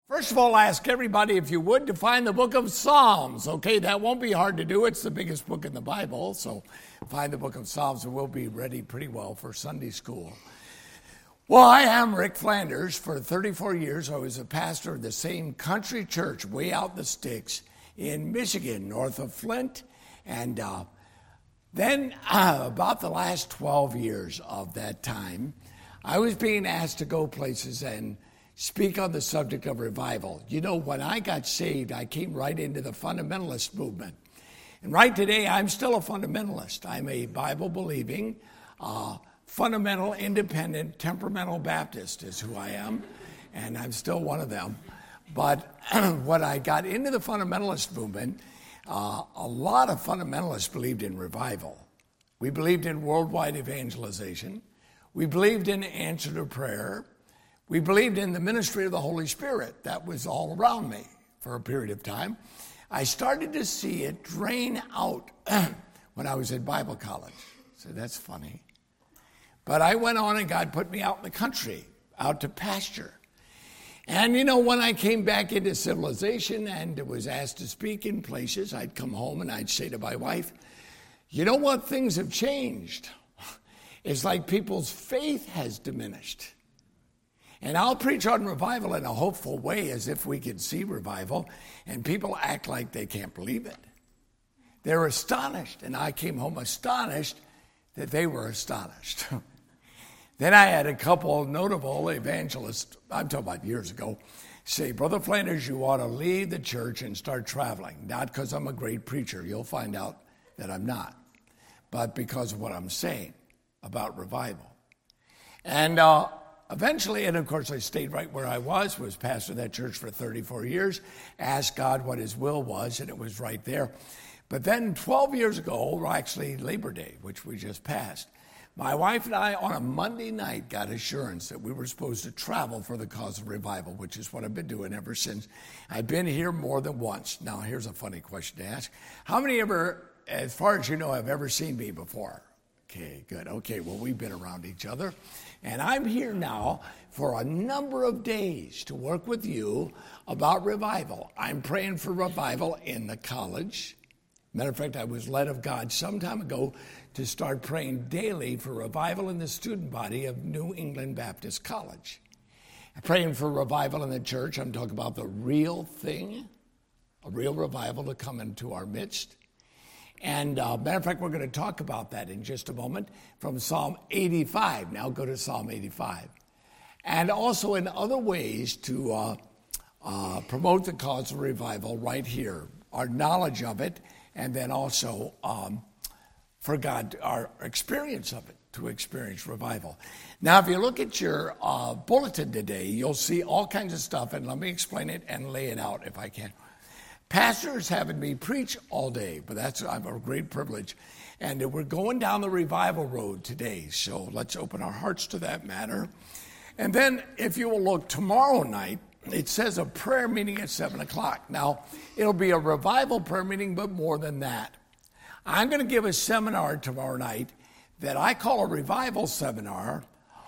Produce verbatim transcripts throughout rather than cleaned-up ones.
First of all, I ask everybody, if you would, to find the book of Psalms. Okay, that won't be hard to do. It's the biggest book in the Bible, so find the book of Psalms and we'll be ready pretty well for Sunday school. Well, I am Rick Flanders. For thirty-four years, I was a pastor of the same country church way out in the sticks in Michigan, north of Flint. And uh, then uh, about the last twelve years of that time, I was being asked to go places and speak on the subject of revival. You know, when I got saved, I came right into the fundamentalist movement. And right today, I'm still a fundamentalist. I'm a Bible-believing, uh, fundamental, independent, temperamental Baptist is who I am, and I'm still one of them. But when I got into the fundamentalist movement, uh, a lot of fundamentalists believed in revival. We believed in worldwide evangelization. We believed in answer to prayer. We believed in the ministry of the Holy Spirit. That was all around me for a period of time. I started to see it drain out when I was in Bible college. So that's funny. But I went on and God put me out in the country, out to pasture. And, you know, when I came back into civilization and was asked to speak in places, I'd come home and I'd say to my wife, you know what? Things have changed. It's like people's faith has diminished. And I'll preach on revival in a hopeful way as if we could see revival, and people act like they can't believe it. They're astonished, and I came home astonished that they were astonished. Then I had a couple of notable evangelists, I'm talking about years ago, say, Brother Flanders, you ought to leave the church and start traveling. Not because I'm a great preacher. You'll find out that I'm not. But because of what I'm saying about revival. And uh, eventually, and of course I stayed right where I was, was pastor of that church for thirty-four years, asked God what his will was, and it was right there. But then twelve years ago, or actually Labor Day, which we just passed, my wife and I on a Monday night got assurance that we were supposed to travel for the cause of revival, which is what I've been doing ever since. I've been here more than once. Now, here's a funny question to ask. How many ever, as far as you know, have ever seen me before? Okay, good. Okay, well, we've been around each other. And I'm here now for a number of days to work with you about revival. I'm praying for revival in the college. Matter of fact, I was led of God some time ago to start praying daily for revival in the student body of New England Baptist College. I'm praying for revival in the church. I'm talking about the real thing, a real revival to come into our midst. And uh, matter of fact, we're going to talk about that in just a moment from Psalm eighty-five. Now go to Psalm eighty-five. And also in other ways to uh, uh, promote the cause of revival right here, our knowledge of it, and then also um, for God, our experience of it, to experience revival. Now, if you look at your uh, bulletin today, you'll see all kinds of stuff, and let me explain it and lay it out if I can. Pastors having me preach all day, but that's I have a great privilege. And we're going down the revival road today, so let's open our hearts to that matter. And then, if you will look, tomorrow night, it says a prayer meeting at seven o'clock. Now, it'll be a revival prayer meeting, but more than that. I'm going to give a seminar tomorrow night that I call a revival seminar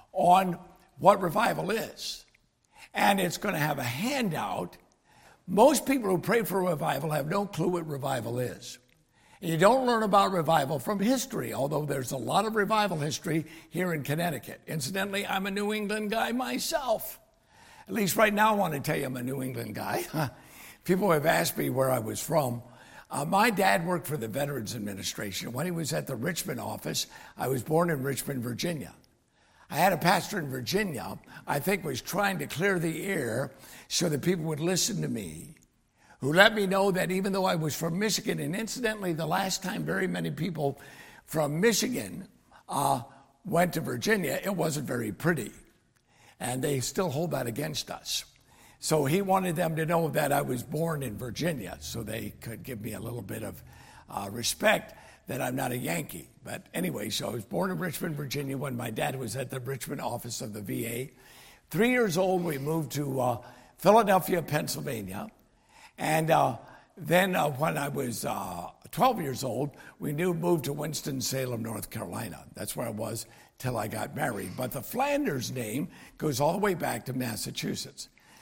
on what revival is. And it's going to have a handout. Most people who pray for revival have no clue what revival is. And you don't learn about revival from history, although there's a lot of revival history here in Connecticut. Incidentally, I'm a New England guy myself. At least right now I want to tell you I'm a New England guy. People have asked me where I was from. Uh, my dad worked for the Veterans Administration. When he was at the Richmond office, I was born in Richmond, Virginia. I had a pastor in Virginia, I think was trying to clear the air so that people would listen to me, who let me know that even though I was from Michigan, and incidentally, the last time very many people from Michigan uh, went to Virginia, it wasn't very pretty. And they still hold that against us. So he wanted them to know that I was born in Virginia so they could give me a little bit of uh, respect that I'm not a Yankee. But anyway, so I was born in Richmond, Virginia when my dad was at the Richmond office of the V A. Three years old, we moved to uh, Philadelphia, Pennsylvania. And uh, then uh, when I was uh, twelve years old, we knew moved to Winston-Salem, North Carolina. That's where I was till I got married. But the Flanders name goes all the way back to Massachusetts.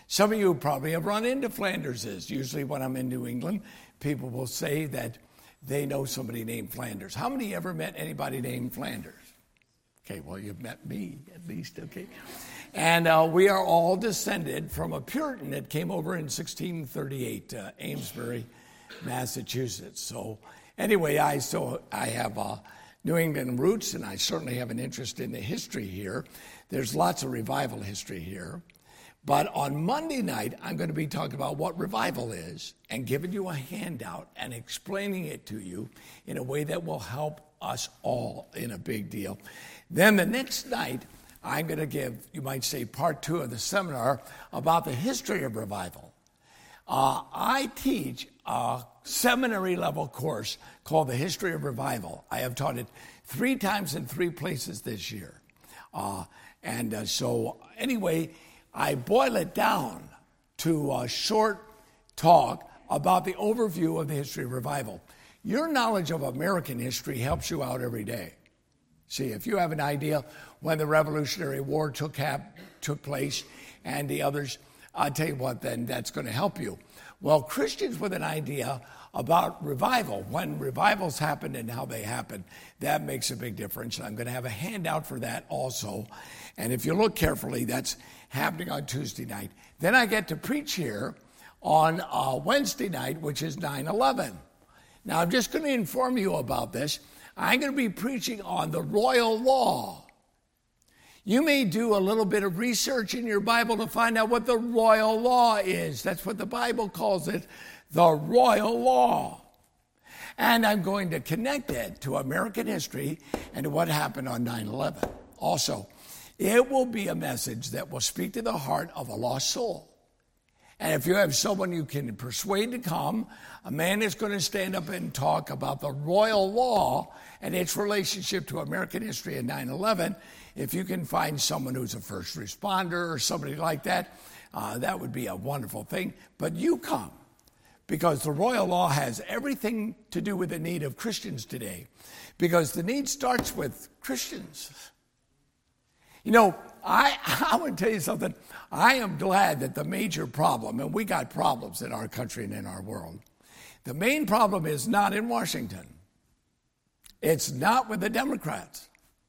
Some of you probably have run into Flanderses. Usually when I'm in New England, people will say that they know somebody named Flanders. How many ever met anybody named Flanders? Okay, well, you've met me at least, okay? And uh, we are all descended from a Puritan that came over in sixteen thirty-eight, uh, Amesbury, Massachusetts. So anyway, I so I have uh, New England roots, and I certainly have an interest in the history here. There's lots of revival history here. But on Monday night, I'm going to be talking about what revival is and giving you a handout and explaining it to you in a way that will help us all in a big deal. Then the next night, I'm going to give, you might say, part two of the seminar about the history of revival. Uh, I teach a seminary-level course called The History of Revival. I have taught it three times in three places this year. Uh, and uh, so anyway, I boil it down to a short talk about the overview of the history of revival. Your knowledge of American history helps you out every day. See, if you have an idea when the Revolutionary War took, hap- took place and the others, I'll tell you what, then that's going to help you. Well, Christians with an idea about revival, when revivals happen and how they happen, that makes a big difference. And I'm going to have a handout for that also. And if you look carefully, that's happening on Tuesday night. Then I get to preach here on uh, Wednesday night, which is nine eleven. Now, I'm just going to inform you about this. I'm going to be preaching on the royal law. You may do a little bit of research in your Bible to find out what the royal law is. That's what the Bible calls it, the royal law. And I'm going to connect it to American history and to what happened on nine eleven. Also, it will be a message that will speak to the heart of a lost soul. And if you have someone you can persuade to come, a man is going to stand up and talk about the royal law and its relationship to American history and nine eleven. If you can find someone who's a first responder or somebody like that, uh, that would be a wonderful thing. But you come, because the royal law has everything to do with the need of Christians today, because the need starts with Christians. You know, I, I want to tell you something. I am glad that the major problem, and we got problems in our country and in our world, the main problem is not in Washington. It's not with the Democrats.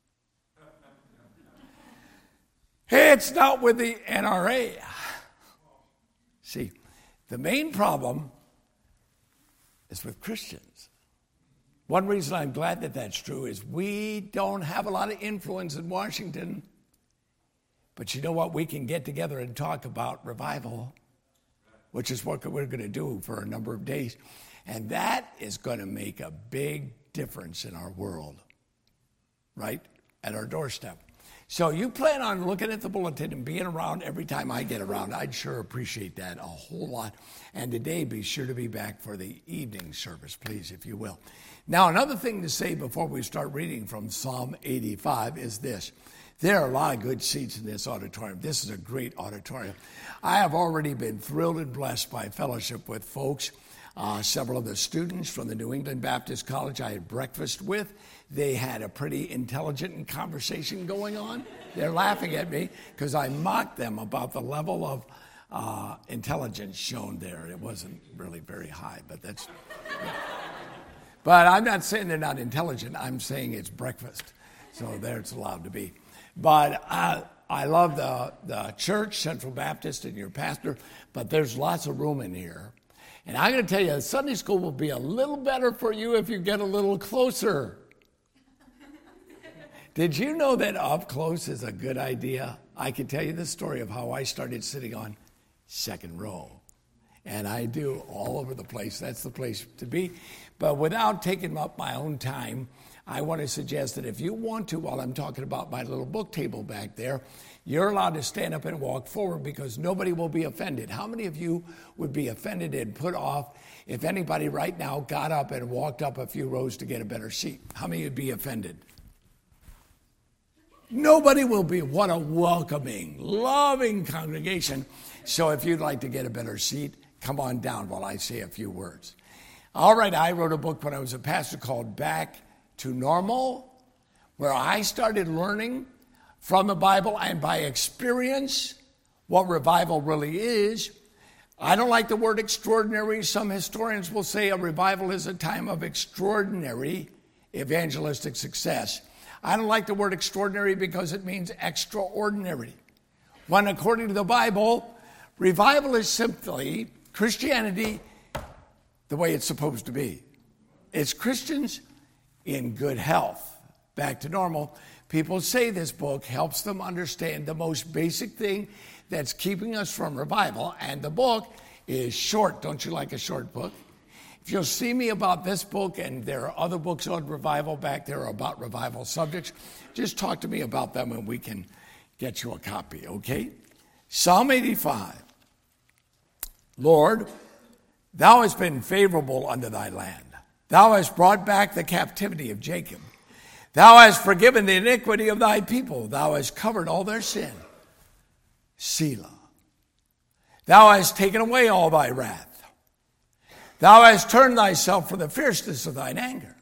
It's not with the N R A. See, the main problem is with Christians. One reason I'm glad that that's true is we don't have a lot of influence in Washington. But you know what? We can get together and talk about revival, which is what we're going to do for a number of days. And that is going to make a big difference in our world, right? At our doorstep. So you plan on looking at the bulletin and being around every time I get around. I'd sure appreciate that a whole lot. And today, be sure to be back for the evening service, please, if you will. Now, another thing to say before we start reading from Psalm eighty-five is this. There are a lot of good seats in this auditorium. This is a great auditorium. I have already been thrilled and blessed by fellowship with folks. Uh, several of the students from the New England Baptist College I had breakfast with. They had a pretty intelligent conversation going on. They're laughing at me because I mocked them about the level of uh, intelligence shown there. It wasn't really very high, but that's... Yeah. But I'm not saying they're not intelligent. I'm saying it's breakfast. So there it's allowed to be. But I, I love the, the church, Central Baptist, and your pastor, but there's lots of room in here. And I'm going to tell you, Sunday school will be a little better for you if you get a little closer. Did you know that up close is a good idea? I can tell you the story of how I started sitting on second row. And I do all over the place. That's the place to be. But without taking up my own time, I want to suggest that if you want to, while I'm talking about my little book table back there, you're allowed to stand up and walk forward because nobody will be offended. How many of you would be offended and put off if anybody right now got up and walked up a few rows to get a better seat? How many would be offended? Nobody will be. What a welcoming, loving congregation. So if you'd like to get a better seat, come on down while I say a few words. All right, I wrote a book when I was a pastor called Back to Normal, where I started learning from the Bible and by experience what revival really is. I don't like the word extraordinary. Some historians will say a revival is a time of extraordinary evangelistic success. I don't like the word extraordinary because it means extraordinary. When, according to the Bible, revival is simply Christianity the way it's supposed to be. It's Christians in good health, back to normal. People say this book helps them understand the most basic thing that's keeping us from revival, and the book is short. Don't you like a short book? If you'll see me about this book, and there are other books on revival back there about revival subjects, just talk to me about them and we can get you a copy, okay? Psalm eighty-five. Lord, thou hast been favorable unto thy land. Thou hast brought back the captivity of Jacob. Thou hast forgiven the iniquity of thy people. Thou hast covered all their sin. Selah. Thou hast taken away all thy wrath. Thou hast turned thyself from the fierceness of thine anger.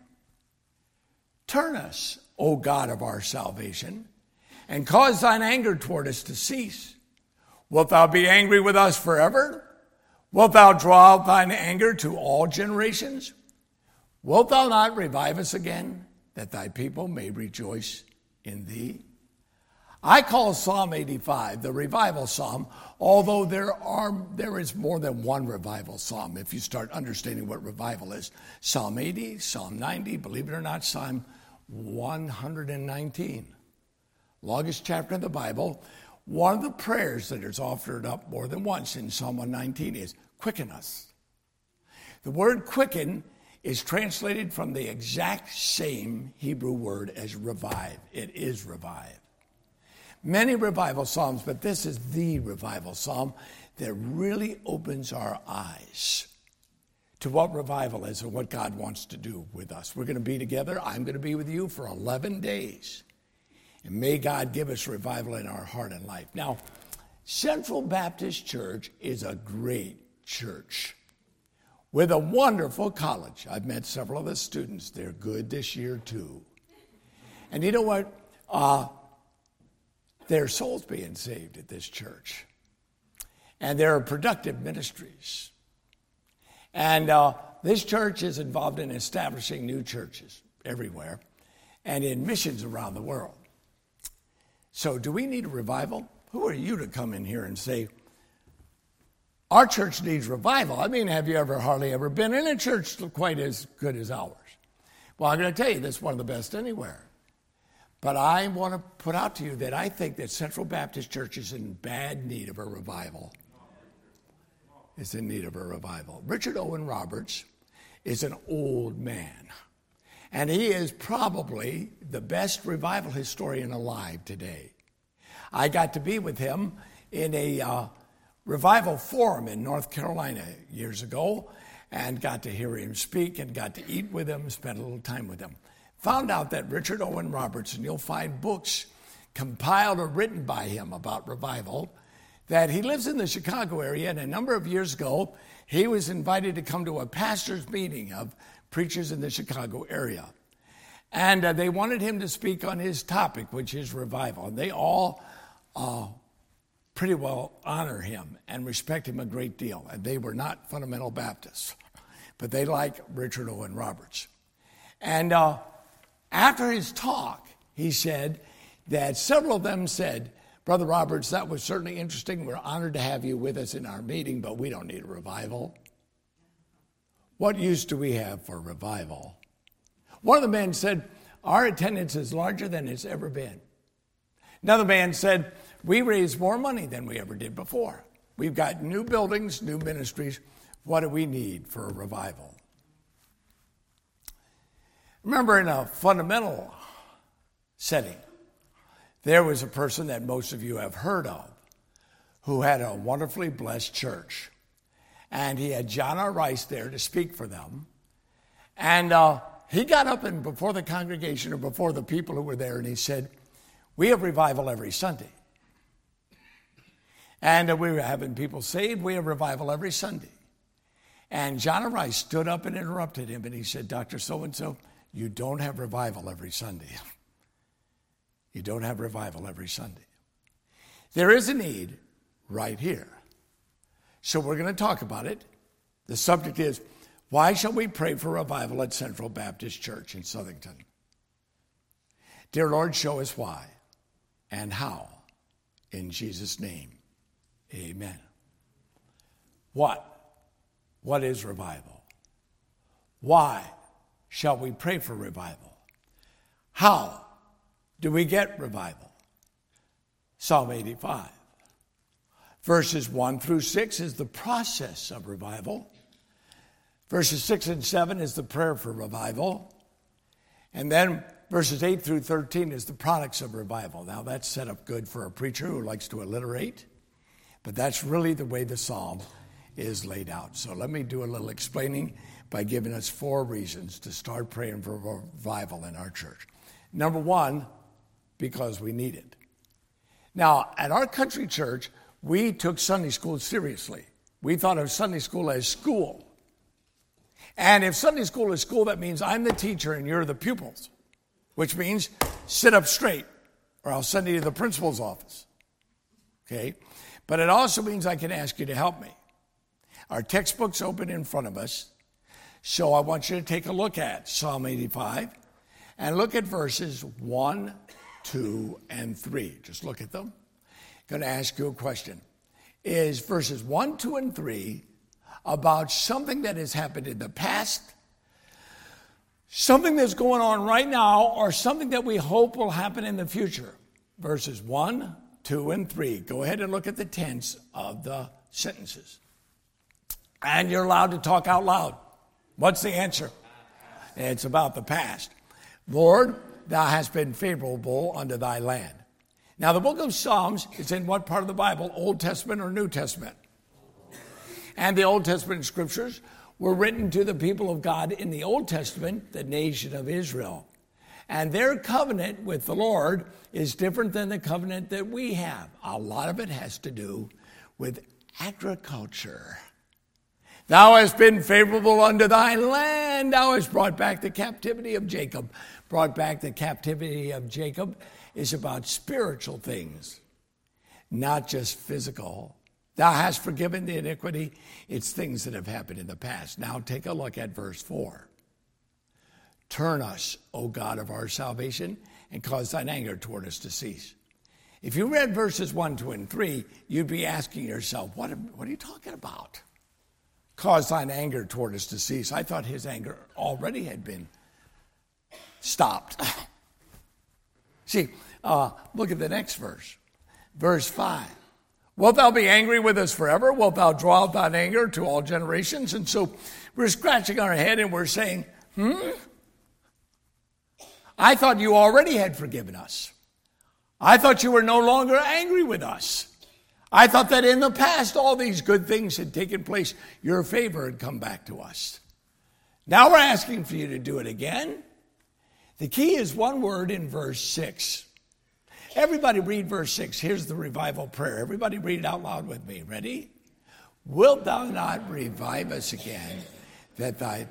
Turn us, O God of our salvation, and cause thine anger toward us to cease. Wilt thou be angry with us forever? Wilt thou draw out thine anger to all generations? Wilt thou not revive us again, that thy people may rejoice in thee? I call Psalm eighty-five the revival psalm, although there are there is more than one revival psalm if you start understanding what revival is. Psalm eighty, Psalm ninety, believe it or not, Psalm one hundred nineteen. Longest chapter in the Bible. One of the prayers that is offered up more than once in Psalm one nineteen is, quicken us. The word quicken is translated from the exact same Hebrew word as revive. It is revive. Many revival psalms, but this is the revival psalm that really opens our eyes to what revival is and what God wants to do with us. We're going to be together. I'm going to be with you for eleven days. And may God give us revival in our heart and life. Now, Central Baptist Church is a great church with a wonderful college. I've met several of the students. They're good this year, too. And you know what? Uh, there are souls being saved at this church. And there are productive ministries. And uh, this church is involved in establishing new churches everywhere and in missions around the world. So do we need a revival? Who are you to come in here and say, our church needs revival? I mean, have you ever hardly ever been in a church quite as good as ours? Well, I'm going to tell you, this is one of the best anywhere. But I want to put out to you that I think that Central Baptist Church is in bad need of a revival. It's in need of a revival. Richard Owen Roberts is an old man. And he is probably the best revival historian alive today. I got to be with him in a uh, revival forum in North Carolina years ago and got to hear him speak and got to eat with him, spend a little time with him. Found out that Richard Owen Roberts, and you'll find books compiled or written by him about revival, that he lives in the Chicago area, and a number of years ago, he was invited to come to a pastor's meeting of preachers in the Chicago area. And uh, they wanted him to speak on his topic, which is revival. And they all uh, pretty well honor him and respect him a great deal. And they were not fundamental Baptists, but they like Richard Owen Roberts. And uh, after his talk, he said that several of them said, Brother Roberts, that was certainly interesting. We're honored to have you with us in our meeting, but we don't need a revival. What use do we have for revival? One of the men said, our attendance is larger than it's ever been. Another man said, we raise more money than we ever did before. We've got new buildings, new ministries. What do we need for a revival? Remember, in a fundamental setting, there was a person that most of you have heard of who had a wonderfully blessed church. And he had John R. Rice there to speak for them. And uh, he got up and before the congregation or before the people who were there, and he said, we have revival every Sunday. And uh, we were having people saved. We have revival every Sunday. And John R. Rice stood up and interrupted him, and he said, Doctor So-and-so, you don't have revival every Sunday. You don't have revival every Sunday. There is a need right here. So we're going to talk about it. The subject is, why shall we pray for revival at Central Baptist Church in Southington? Dear Lord, show us why and how. In Jesus' name, amen. What? What is revival? Why shall we pray for revival? How do we get revival? Psalm eighty-five. Verses one through six is the process of revival. Verses six and seven is the prayer for revival. And then verses eight through thirteen is the products of revival. Now that's set up good for a preacher who likes to alliterate, but that's really the way the psalm is laid out. So let me do a little explaining by giving us four reasons to start praying for revival in our church. Number one, because we need it. Now, at our country church, we took Sunday school seriously. We thought of Sunday school as school. And if Sunday school is school, that means I'm the teacher and you're the pupils, which means sit up straight or I'll send you to the principal's office. Okay? But it also means I can ask you to help me. Our textbook's open in front of us, so I want you to take a look at Psalm eighty-five and look at verses one, two, and three. Just look at them. I'm going to ask you a question. Is verses one, two, and three about something that has happened in the past, something that's going on right now, or something that we hope will happen in the future? Verses one, two, and three. Go ahead and look at the tense of the sentences. And you're allowed to talk out loud. What's the answer? It's about the past. Lord, thou hast been favorable unto thy land. Now, the book of Psalms is in what part of the Bible? Old Testament or New Testament? And the Old Testament scriptures were written to the people of God in the Old Testament, the nation of Israel. And their covenant with the Lord is different than the covenant that we have. A lot of it has to do with agriculture. Thou hast been favorable unto thy land. Thou hast brought back the captivity of Jacob. Brought back the captivity of Jacob is about spiritual things, not just physical. Thou hast forgiven the iniquity. It's things that have happened in the past. Now take a look at verse four. Turn us, O God of our salvation, and cause thine anger toward us to cease. If you read verses one, two, and three, you'd be asking yourself, what, what are you talking about? Cause thine anger toward us to cease. I thought his anger already had been stopped. See, uh, look at the next verse. Verse five. Wilt thou be angry with us forever? Wilt thou draw out thine anger to all generations? And so we're scratching our head and we're saying, hmm? I thought you already had forgiven us. I thought you were no longer angry with us. I thought that in the past all these good things had taken place. Your favor had come back to us. Now we're asking for you to do it again. The key is one word in verse six. Everybody read verse six. Here's the revival prayer. Everybody read it out loud with me. Ready? Wilt thou not revive us again, that thy...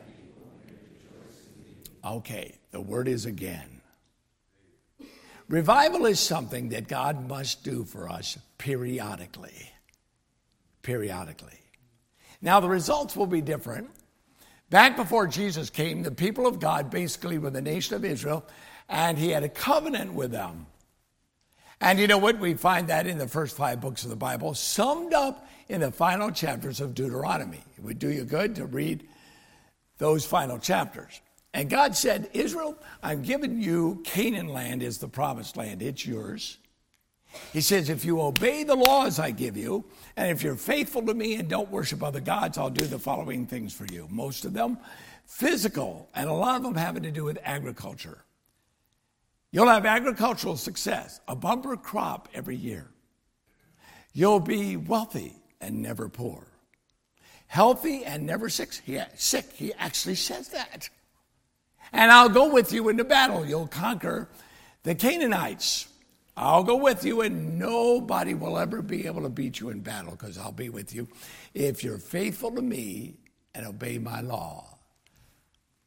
Okay, the word is again. Revival is something that God must do for us periodically. Periodically. Now, the results will be different. Back before Jesus came, the people of God basically were the nation of Israel, and he had a covenant with them. And you know what? We find that in the first five books of the Bible, summed up in the final chapters of Deuteronomy. It would do you good to read those final chapters. And God said, Israel, I'm giving you Canaan land as the promised land. It's yours. He says, if you obey the laws I give you, and if you're faithful to me and don't worship other gods, I'll do the following things for you. Most of them physical, and a lot of them having to do with agriculture. You'll have agricultural success, a bumper crop every year. You'll be wealthy and never poor. Healthy and never sick. He, sick. He actually says that. And I'll go with you into battle. You'll conquer the Canaanites. I'll go with you, and nobody will ever be able to beat you in battle because I'll be with you if you're faithful to me and obey my law.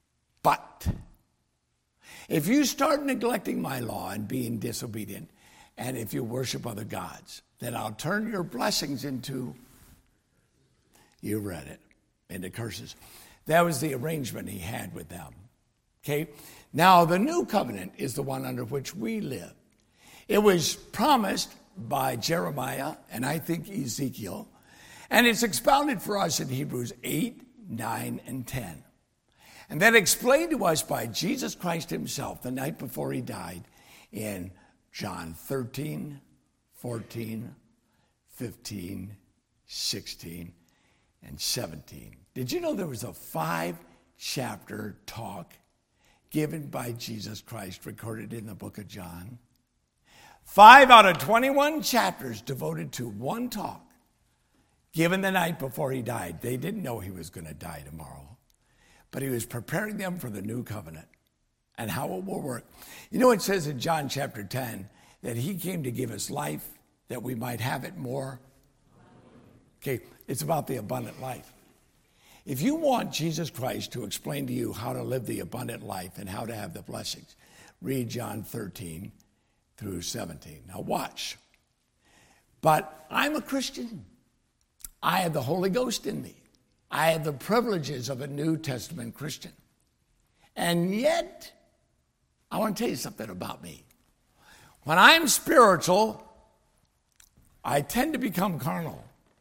But if you start neglecting my law and being disobedient, and if you worship other gods, then I'll turn your blessings into, you read it, into curses. That was the arrangement he had with them. Okay? Now, the new covenant is the one under which we live. It was promised by Jeremiah and I think Ezekiel, and it's expounded for us in Hebrews eight, nine, and ten. And then explained to us by Jesus Christ himself the night before he died in John thirteen, fourteen, fifteen, sixteen, and seventeen. Did you know there was a five-chapter talk given by Jesus Christ recorded in the book of John? Five out of twenty-one chapters devoted to one talk given the night before he died. They didn't know he was going to die tomorrow, but he was preparing them for the new covenant and how it will work. You know, it says in John chapter ten that he came to give us life that we might have it more. Okay, it's about the abundant life. If you want Jesus Christ to explain to you how to live the abundant life and how to have the blessings, read John thirteen through seventeen. Now watch. But I'm a Christian. I have the Holy Ghost in me. I have the privileges of a New Testament Christian. And yet, I want to tell you something about me. When I'm spiritual, I tend to become carnal.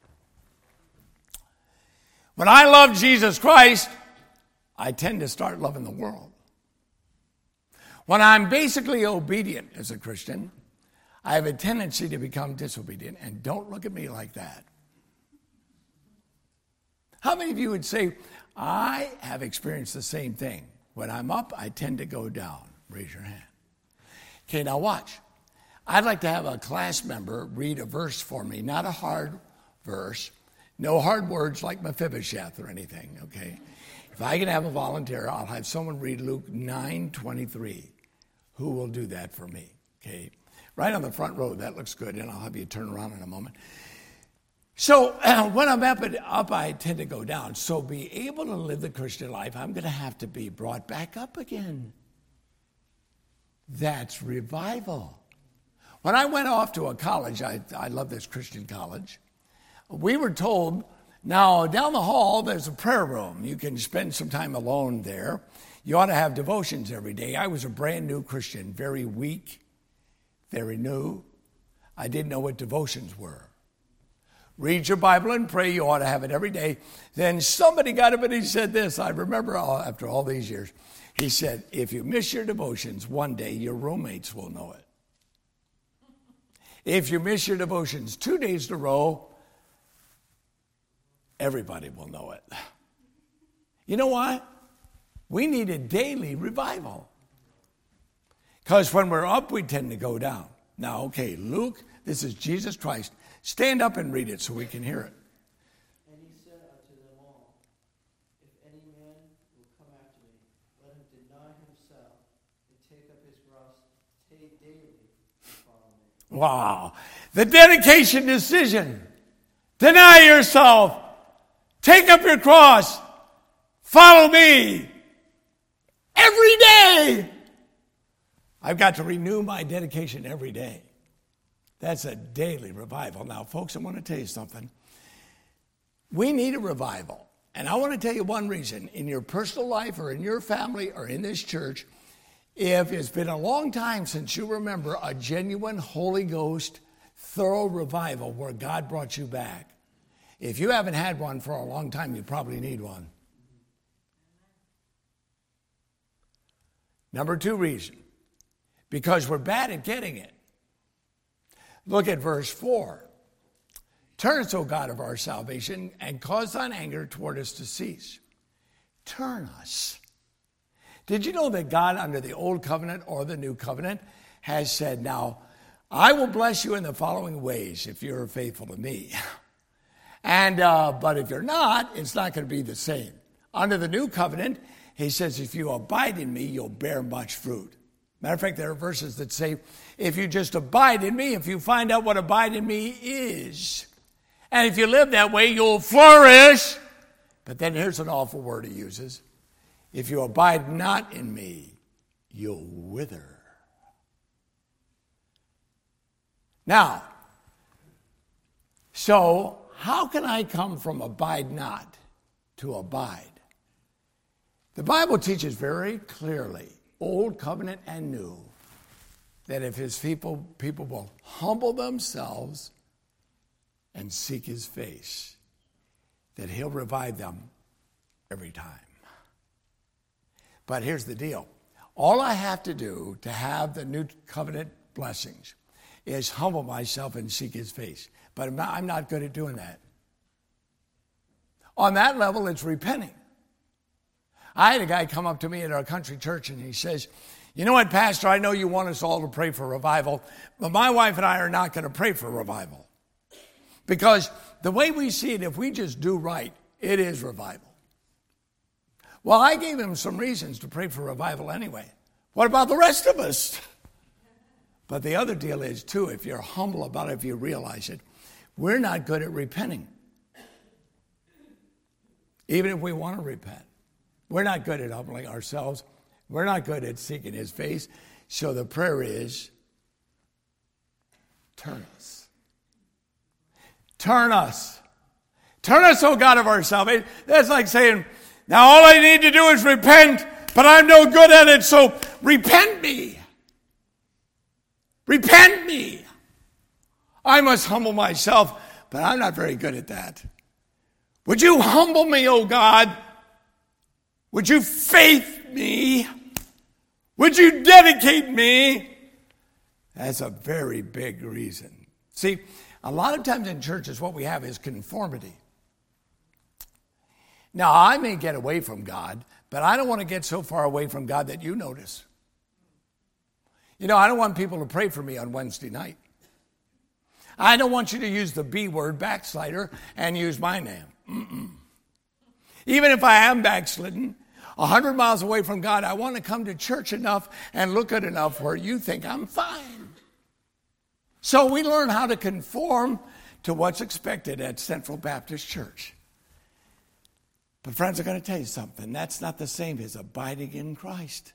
When I love Jesus Christ, I tend to start loving the world. When I'm basically obedient as a Christian, I have a tendency to become disobedient. And don't look at me like that. How many of you would say, I have experienced the same thing? When I'm up, I tend to go down. Raise your hand. Okay, now watch. I'd like to have a class member read a verse for me, not a hard verse. No hard words like Mephibosheth or anything, okay? If I can have a volunteer, I'll have someone read Luke nine twenty-three. Who will do that for me, okay? Right on the front row, that looks good, and I'll have you turn around in a moment. So uh, when I'm up, and up, I tend to go down. So be able to live the Christian life, I'm going to have to be brought back up again. That's revival. When I went off to a college, I, I love this Christian college, we were told, now down the hall there's a prayer room. You can spend some time alone there. You ought to have devotions every day. I was a brand new Christian, very weak, very new. I didn't know what devotions were. Read your Bible and pray. You ought to have it every day. Then somebody got up and he said this. I remember all, after all these years. He said, if you miss your devotions, one day your roommates will know it. If you miss your devotions two days in a row, everybody will know it. You know why? We need a daily revival. Because when we're up, we tend to go down. Now, okay, Luke, this is Jesus Christ. Stand up and read it so we can hear it. And he said unto them all, if any man will come after me, let him deny himself and take up his cross take daily and follow me. Wow. The dedication decision. Deny yourself. Take up your cross. Follow me. Every day. I've got to renew my dedication every day. That's a daily revival. Now, folks, I want to tell you something. We need a revival. And I want to tell you one reason. In your personal life or in your family or in this church, if it's been a long time since you remember a genuine Holy Ghost, thorough revival where God brought you back, if you haven't had one for a long time, you probably need one. Number two reason, because we're bad at getting it. Look at verse four. Turn us, O God of our salvation, and cause thine anger toward us to cease. Turn us. Did you know that God under the old covenant or the new covenant has said, now, I will bless you in the following ways if you're faithful to me. And uh, but if you're not, it's not going to be the same. Under the new covenant, he says, if you abide in me, you'll bear much fruit. Matter of fact, there are verses that say, if you just abide in me, if you find out what abide in me is, and if you live that way, you'll flourish. But then here's an awful word he uses. If you abide not in me, you'll wither. Now, so how can I come from abide not to abide? The Bible teaches very clearly, Old Covenant and New, that if his people, people will humble themselves and seek his face, that he'll revive them every time. But here's the deal. All I have to do to have the New Covenant blessings is humble myself and seek his face. But I'm not, I'm not good at doing that. On that level, it's repenting. I had a guy come up to me at our country church and he says, you know what, Pastor, I know you want us all to pray for revival, but my wife and I are not going to pray for revival. Because the way we see it, if we just do right, it is revival. Well, I gave him some reasons to pray for revival anyway. What about the rest of us? But the other deal is, too, if you're humble about it, if you realize it, we're not good at repenting. Even if we want to repent. We're not good at humbling ourselves. We're not good at seeking his face. So the prayer is, turn us. Turn us. Turn us, O God of our salvation. That's like saying, now all I need to do is repent, but I'm no good at it, so repent me. Repent me. I must humble myself, but I'm not very good at that. Would you humble me, O God? Would you faith me? Would you dedicate me? That's a very big reason. See, a lot of times in churches what we have is conformity. Now, I may get away from God, but I don't want to get so far away from God that you notice. You know, I don't want people to pray for me on Wednesday night. I don't want you to use the B word, backslider, and use my name. Mm-mm. Even if I am backslidden, a hundred miles away from God, I want to come to church enough and look good enough where you think I'm fine. So we learn how to conform to what's expected at Central Baptist Church. But friends, I'm going to tell you something. That's not the same as abiding in Christ.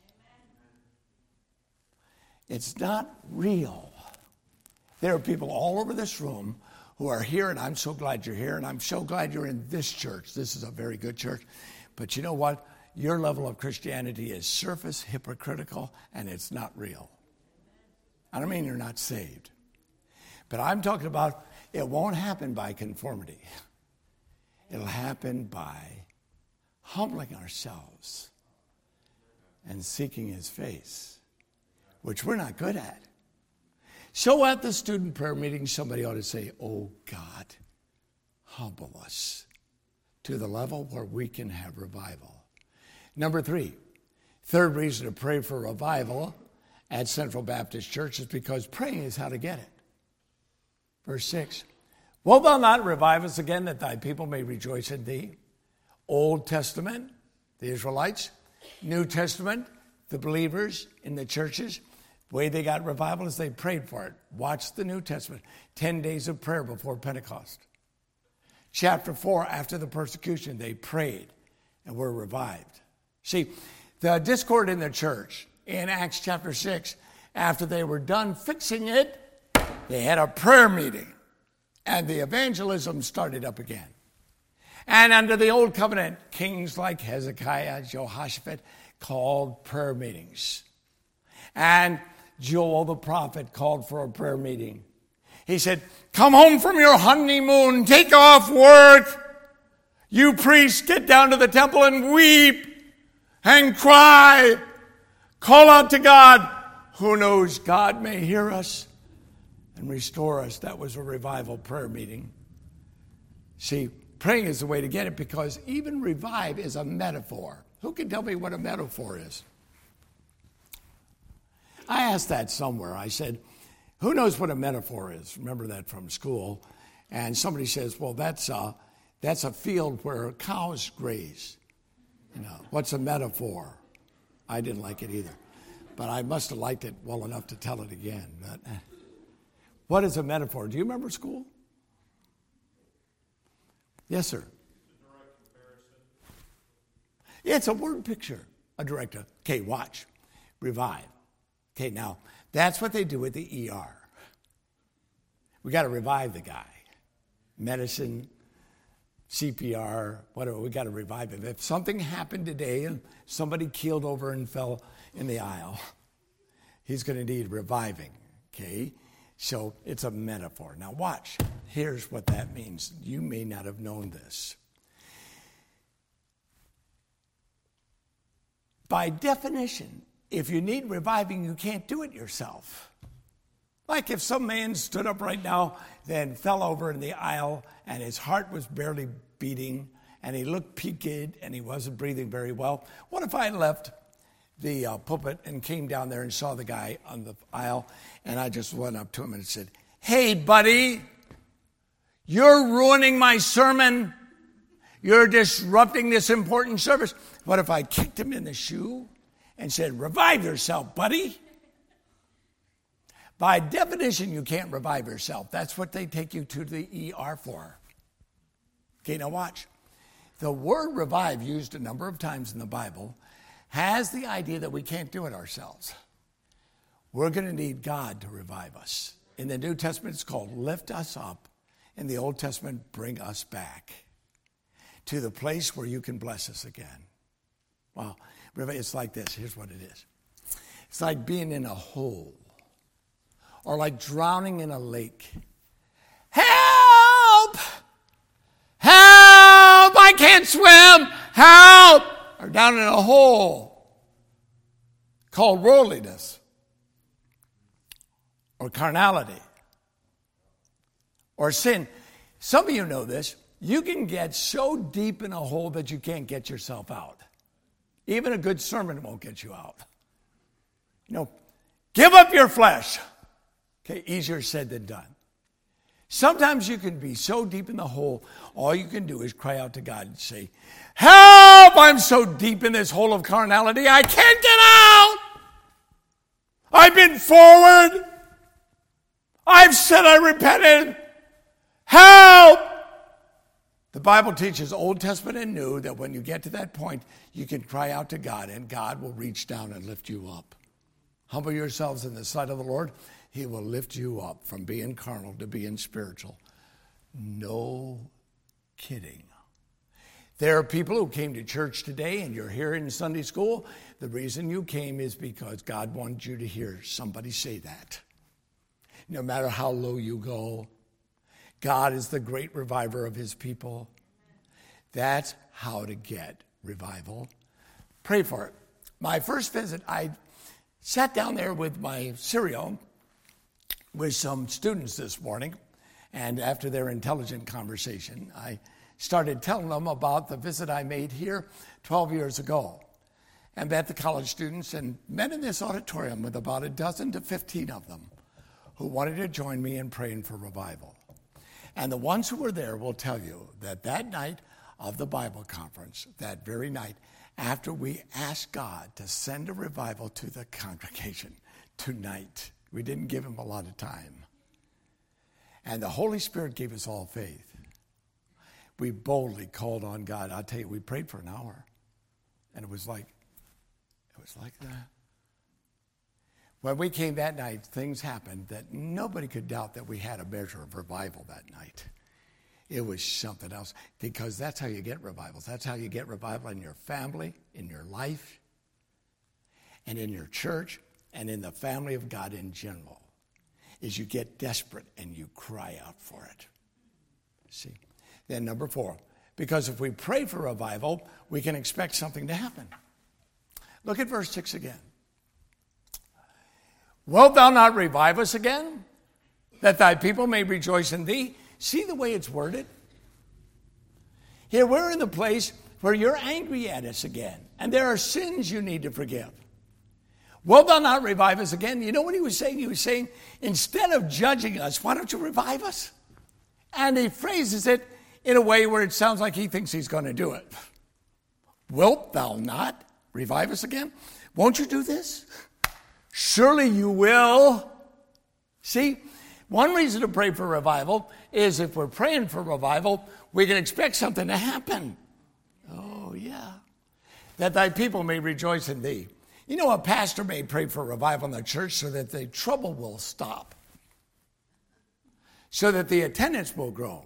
It's not real. There are people all over this room who are here, and I'm so glad you're here, and I'm so glad you're in this church. This is a very good church. But you know what? Your level of Christianity is surface, hypocritical, and it's not real. I don't mean you're not saved. But I'm talking about it won't happen by conformity. It'll happen by humbling ourselves and seeking his face, which we're not good at. So at the student prayer meeting, somebody ought to say, oh God, humble us to the level where we can have revival. Number three, third reason to pray for revival at Central Baptist Church is because praying is how to get it. Verse six, wilt thou not revive us again that thy people may rejoice in thee? Old Testament, the Israelites. New Testament, the believers in the churches. The way they got revival is they prayed for it. Watch the New Testament. Ten days of prayer before Pentecost. Chapter four, after the persecution, they prayed and were revived. See, the discord in the church in Acts chapter six, after they were done fixing it, they had a prayer meeting. And the evangelism started up again. And under the Old Covenant, kings like Hezekiah, Jehoshaphat called prayer meetings. And Joel the prophet called for a prayer meeting. He said, come home from your honeymoon, take off work. You priests, get down to the temple and weep and cry. Call out to God. Who knows, God may hear us and restore us. That was a revival prayer meeting. See, praying is the way to get it because even revive is a metaphor. Who can tell me what a metaphor is? I asked that somewhere. I said, who knows what a metaphor is? Remember that from school. And somebody says, well, that's a, that's a field where cows graze. You know, what's a metaphor? I didn't like it either. But I must have liked it well enough to tell it again. But what is a metaphor? Do you remember school? Yes, sir. It's a word picture. A direct. Okay, watch. Revive. Okay, now, that's what they do at the E R. We got to revive the guy. Medicine, C P R, whatever, we got to revive him. If something happened today and somebody keeled over and fell in the aisle, he's going to need reviving, okay? So it's a metaphor. Now watch. Here's what that means. You may not have known this. By definition, if you need reviving, you can't do it yourself. Like if some man stood up right now, then fell over in the aisle, and his heart was barely beating, and he looked peaked, and he wasn't breathing very well. What if I left the uh, pulpit and came down there and saw the guy on the aisle, and I just went up to him and said, "Hey, buddy, you're ruining my sermon. You're disrupting this important service." What if I kicked him in the shoe and said, "Revive yourself, buddy"? By definition, you can't revive yourself. That's what they take you to the E R for. Okay, now watch. The word revive, used a number of times in the Bible, has the idea that we can't do it ourselves. We're going to need God to revive us. In the New Testament, it's called lift us up. In the Old Testament, bring us back to the place where you can bless us again. Wow. It's like this. Here's what it is. It's like being in a hole or like drowning in a lake. Help! Help! I can't swim! Help! Or down in a hole called worldliness or carnality or sin. Some of you know this. You can get so deep in a hole that you can't get yourself out. Even a good sermon won't get you out. You know, give up your flesh. Okay, easier said than done. Sometimes you can be so deep in the hole, all you can do is cry out to God and say, "Help! I'm so deep in this hole of carnality, I can't get out! I've been forward. I've said I repented. Help!" The Bible teaches, Old Testament and New, that when you get to that point, you can cry out to God, and God will reach down and lift you up. Humble yourselves in the sight of the Lord. He will lift you up from being carnal to being spiritual. No kidding. There are people who came to church today, and you're here in Sunday school. The reason you came is because God wanted you to hear somebody say that. No matter how low you go, God is the great reviver of his people. That's how to get revival. Pray for it. My first visit, I sat down there with my cereal with some students this morning, and after their intelligent conversation, I started telling them about the visit I made here twelve years ago, and met the college students and met in this auditorium with about a dozen to fifteen of them who wanted to join me in praying for revival. And the ones who were there will tell you that that night of the Bible conference, that very night, after we asked God to send a revival to the congregation tonight, we didn't give him a lot of time. And the Holy Spirit gave us all faith. We boldly called on God. I'll tell you, we prayed for an hour. And it was like, it was like that. When we came that night, things happened that nobody could doubt that we had a measure of revival that night. It was something else, because that's how you get revivals. That's how you get revival in your family, in your life, and in your church, and in the family of God in general, is you get desperate and you cry out for it. See? Then number four, because if we pray for revival, we can expect something to happen. Look at verse six again. "Wilt thou not revive us again, that thy people may rejoice in thee?" See the way it's worded? Here we're in the place where you're angry at us again, and there are sins you need to forgive. "Wilt thou not revive us again?" You know what he was saying? He was saying, instead of judging us, why don't you revive us? And he phrases it in a way where it sounds like he thinks he's going to do it. "Wilt thou not revive us again? Won't you do this? Surely you will." See, one reason to pray for revival is if we're praying for revival, we can expect something to happen. Oh, yeah. "That thy people may rejoice in thee." You know, a pastor may pray for revival in the church so that the trouble will stop. so that the attendance will grow,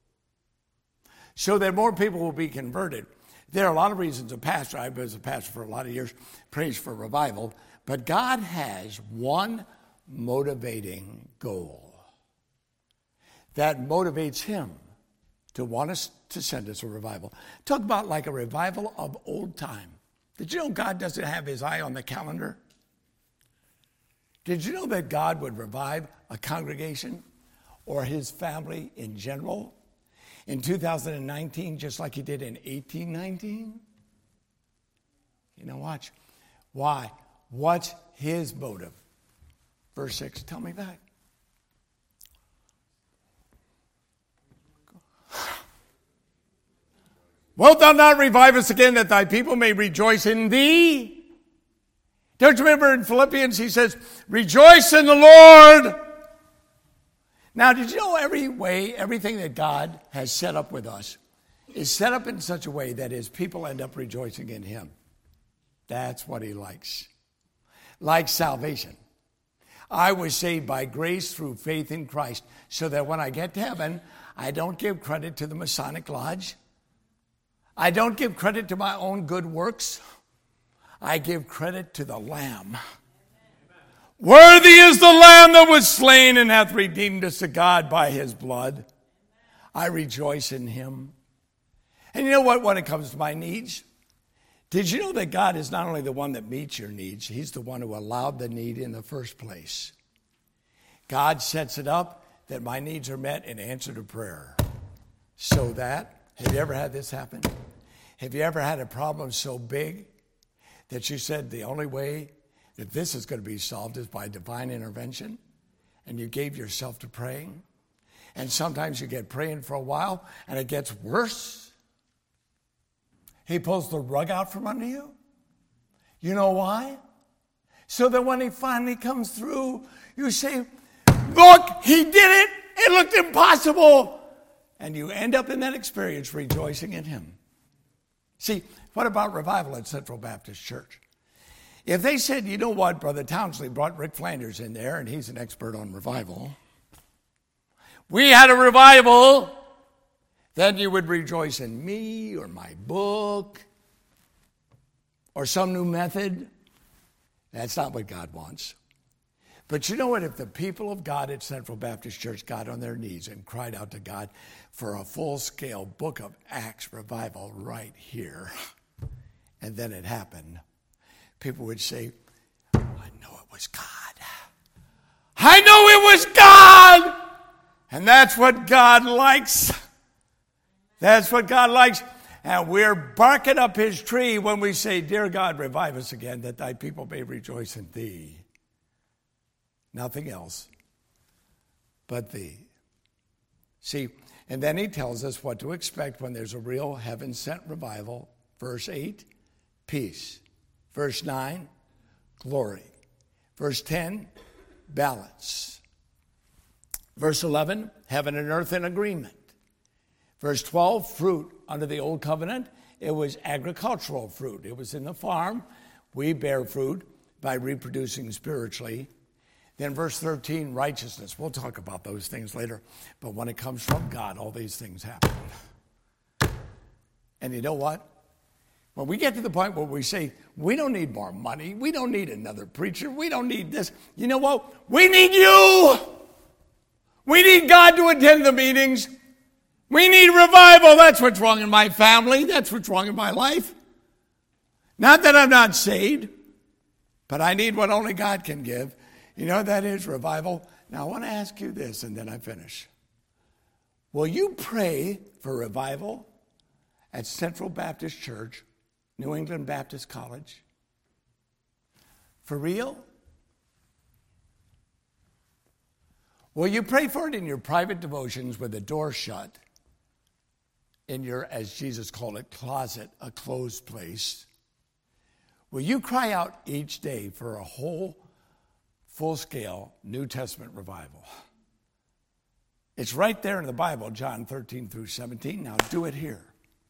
so that more people will be converted. There are a lot of reasons a pastor, I was a pastor for a lot of years, prays for revival, but God has one motivating goal that motivates him to want us to send us a revival. Talk about like a revival of old time. Did you know God doesn't have his eye on the calendar? Did you know that God would revive a congregation or his family in general in two thousand nineteen just like he did in eighteen nineteen? You know, watch. Why? What's his motive? Verse six, tell me that. Wilt thou not revive us again, that thy people may rejoice in thee? Don't you remember in Philippians he says, rejoice in the Lord. Now, did you know every way, everything that God has set up with us is set up in such a way that his people end up rejoicing in him? That's what he likes. Like salvation. I was saved by grace through faith in Christ, so that when I get to heaven, I don't give credit to the Masonic Lodge. I don't give credit to my own good works. I give credit to the Lamb. Worthy is the Lamb that was slain and hath redeemed us to God by his blood. I rejoice in him. And you know what, when it comes to my needs? Did you know that God is not only the one that meets your needs, he's the one who allowed the need in the first place. God sets it up that my needs are met in answer to prayer. So that, have you ever had this happen? Have you ever had a problem so big that you said the only way that this is going to be solved is by divine intervention? And you gave yourself to praying? And sometimes you get praying for a while and it gets worse. He pulls the rug out from under you. You know why? So that when he finally comes through, you say, look, he did it. It looked impossible. And you end up in that experience rejoicing in him. See, what about revival at Central Baptist Church? If they said, you know what, Brother Townsley brought Rick Flanders in there, and he's an expert on revival. We had a revival. Then you would rejoice in me or my book or some new method. That's not what God wants. But you know what? If the people of God at Central Baptist Church got on their knees and cried out to God for a full-scale Book of Acts revival right here, and then it happened, people would say, I know it was God. I know it was God! And that's what God likes. That's what God likes. And we're barking up his tree when we say, dear God, revive us again, that thy people may rejoice in thee. Nothing else but thee. See, and then he tells us what to expect when there's a real heaven-sent revival. Verse eight, peace. Verse nine, glory. Verse ten, balance. Verse eleven, heaven and earth in agreement. Verse twelve, fruit. Under the old covenant, it was agricultural fruit. It was in the farm. We bear fruit by reproducing spiritually. Then verse thirteen, righteousness. We'll talk about those things later. But when it comes from God, all these things happen. And you know what? When we get to the point where we say, we don't need more money, we don't need another preacher, we don't need this. You know what? We need you. We need God to attend the meetings. We need revival. That's what's wrong in my family. That's what's wrong in my life. Not that I'm not saved, but I need what only God can give. You know what that is? Revival. Now, I want to ask you this, and then I finish. Will you pray for revival at Central Baptist Church, New England Baptist College? For real? Will you pray for it in your private devotions with the door shut, in your, as Jesus called it, closet, a closed place? Will you cry out each day for a whole full-scale New Testament revival? It's right there in the Bible, John thirteen through seventeen. Now do it here.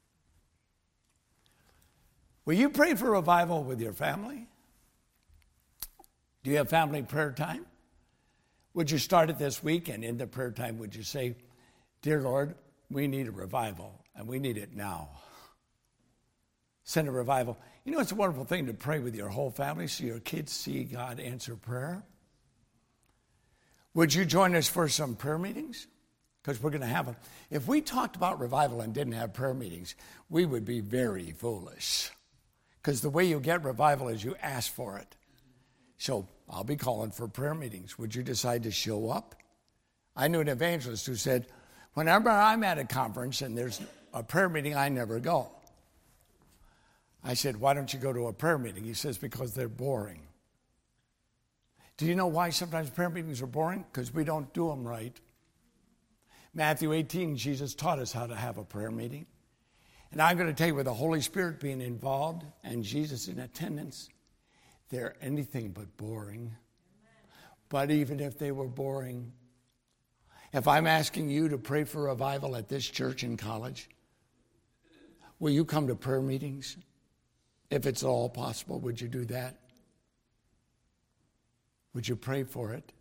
Will you pray for revival with your family? Do you have family prayer time? Would you start it this week, and in the prayer time, would you say, dear Lord, we need a revival, and we need it now. Send a revival. You know, it's a wonderful thing to pray with your whole family so your kids see God answer prayer. Would you join us for some prayer meetings? Because we're going to have them. If we talked about revival and didn't have prayer meetings, we would be very foolish. Because the way you get revival is you ask for it. So I'll be calling for prayer meetings. Would you decide to show up? I knew an evangelist who said, whenever I'm at a conference and there's a prayer meeting, I never go. I said, why don't you go to a prayer meeting? He says, because they're boring. Do you know why sometimes prayer meetings are boring? Because we don't do them right. Matthew eighteen, Jesus taught us how to have a prayer meeting. And I'm going to tell you, with the Holy Spirit being involved and Jesus in attendance, they're anything but boring. But even if they were boring, if I'm asking you to pray for revival at this church in college, will you come to prayer meetings? If it's all possible, would you do that? Would you pray for it?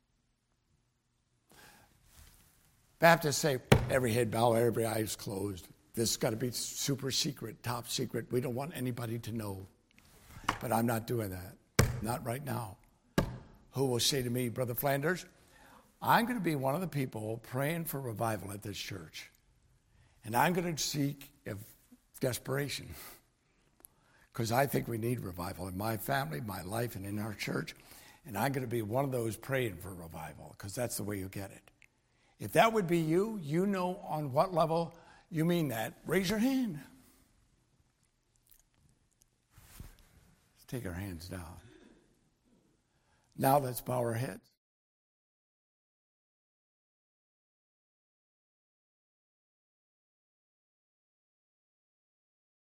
Baptists say, every head bow, every eye is closed. This has got to be super secret, top secret. We don't want anybody to know. But I'm not doing that. Not right now. Who will say to me, Brother Flanders, I'm going to be one of the people praying for revival at this church. And I'm going to seek if desperation. Because I think we need revival in my family, my life, and in our church. And I'm going to be one of those praying for revival, because that's the way you get it. If that would be you, you know on what level you mean that. Raise your hand. Let's take our hands down. Now let's bow our heads.